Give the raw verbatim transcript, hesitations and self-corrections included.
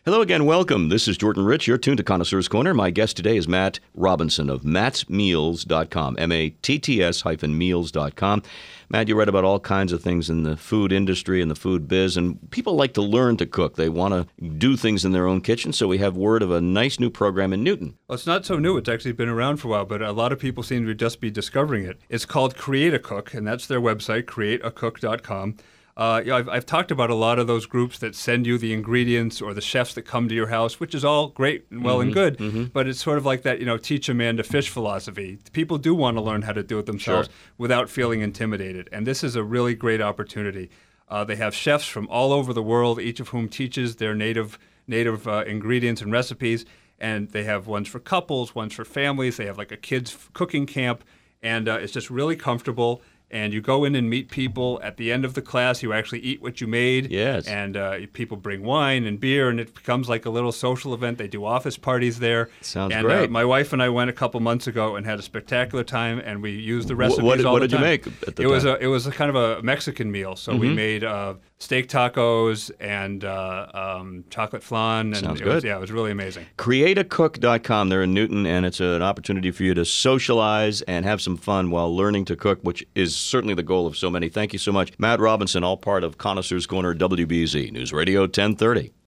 Hello again, welcome. This is Jordan Rich. You're tuned to Connoisseur's Corner. My guest today is Matt Robinson of matts meals dot com, M A T T S hyphen meals dot com. Matt, you write about all kinds of things in the food industry and the food biz, and people like to learn to cook. They want to do things in their own kitchen, so we have word of a nice new program in Newton. Well, it's not so new. It's actually been around for a while, but a lot of people seem to just be discovering it. It's called Create a Cook, and that's their website, create a cook dot com. Uh, yeah, I've, I've talked about a lot of those groups that send you the ingredients or the chefs that come to your house, which is all great and well mm-hmm, and good, mm-hmm. but it's sort of like that, you know, teach a man to fish philosophy. People do want to learn how to do it themselves sure. without feeling intimidated, and this is a really great opportunity. Uh, they have chefs from all over the world, each of whom teaches their native native uh, ingredients and recipes, and they have ones for couples, ones for families. They have like a kids cooking camp, and uh, it's just really comfortable. And you go in and meet people. At the end of the class, you actually eat what you made. Yes. And uh, people bring wine and beer, and it becomes like a little social event. They do office parties there. Sounds and, great. Uh, my wife and I went a couple months ago and had a spectacular time, and we used the recipes what, what, all what the time. time. What did you make at the it time? was a It was a kind of a Mexican meal. So mm-hmm. we made uh, steak tacos and uh, um, chocolate flan. And Sounds it good. Was, yeah, it was really amazing. create a cook dot com. They're in Newton, and it's an opportunity for you to socialize and have some fun while learning to cook, which is certainly the goal of so many. Thank you so much. Matt Robinson, all part of Connoisseur's Corner, W B Z News Radio ten thirty.